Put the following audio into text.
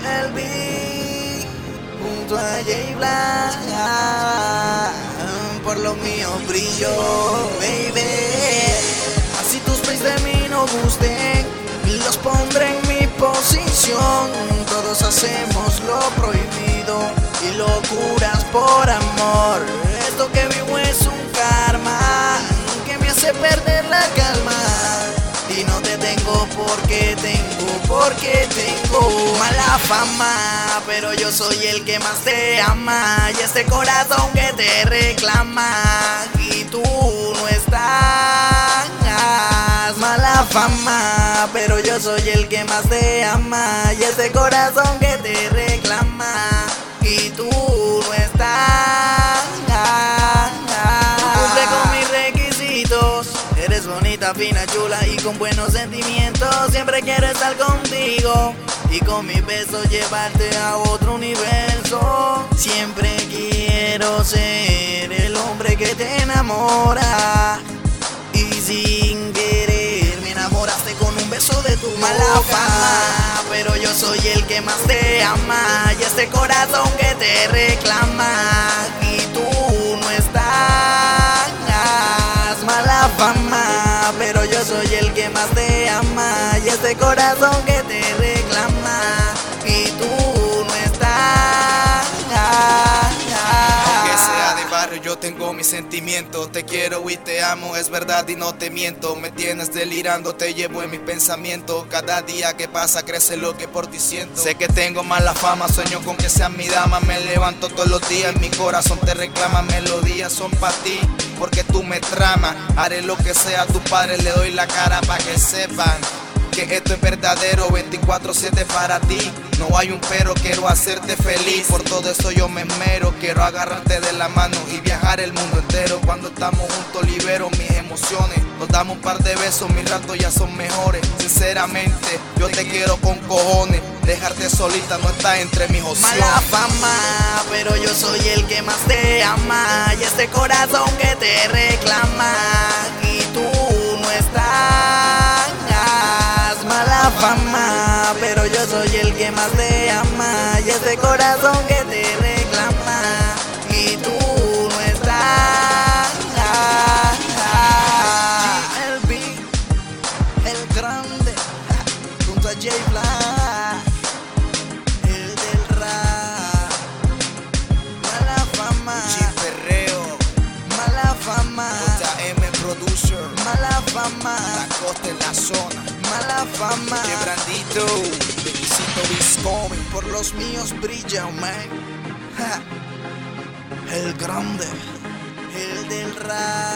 GLB junto a J Black, por lo mío brillo, baby. Así tus plays de mí no gusten, los pondré en mi posición. Todos hacemos lo prohibido y locuras por amor. Esto que vivo es un karma que me hace perder la calma. Y no te tengo porque tengo mala fama, pero yo soy el que más te ama y este corazón que te reclama. Y tú no estás, mala fama, pero yo soy el que más te ama y este corazón que te reclama. Y tú no estás, cumple con mis requisitos. Eres bonita, fina, chula y con buenos sentimientos. Siempre quiero estar contigo y con mis besos llevarte a otro universo. Siempre quiero ser el hombre que te enamora. Y sin querer me enamoraste con un beso de tu mala fama, pero yo soy el que más te ama y este corazón que te reclama. Y tú no estás, mala fama, pero yo soy el que más te ama y este corazón que te reclama. Y tú no estás, aunque sea de barrio yo tengo mis sentimientos. Te quiero y te amo, es verdad y no te miento. Me tienes delirando, te llevo en mis pensamientos. Cada día que pasa crece lo que por ti siento. Sé que tengo mala fama, sueño con que seas mi dama. Me levanto todos los días, mi corazón te reclama. Melodías son para ti, porque tú me tramas. Haré lo que sea, a tu padre le doy la cara para que sepan que esto es verdadero, 24/7 para ti. No hay un pero, quiero hacerte feliz. Por todo eso yo me esmero, quiero agarrarte de la mano y viajar el mundo entero. Cuando estamos juntos libero mis emociones. Nos damos un par de besos, mis ratos ya son mejores. Sinceramente, yo te quiero con cojones. Dejarte solita no está entre mis opciones. Mala fama, pero yo soy el que más te ama y este corazón que te reclama. Y tú no estás, mala fama, pero yo soy el que más te ama y este corazón que te reclama. Y tú no estás, GLB, el grande, junto a J Black, el del rap. Mala fama, Perreo, mala fama, JM Producer, mala fama, la costa en la zona. mala fama. Quebrandito, Bequisito Viscomi. Por los míos brilla, man. Ja. El grande, el del rap.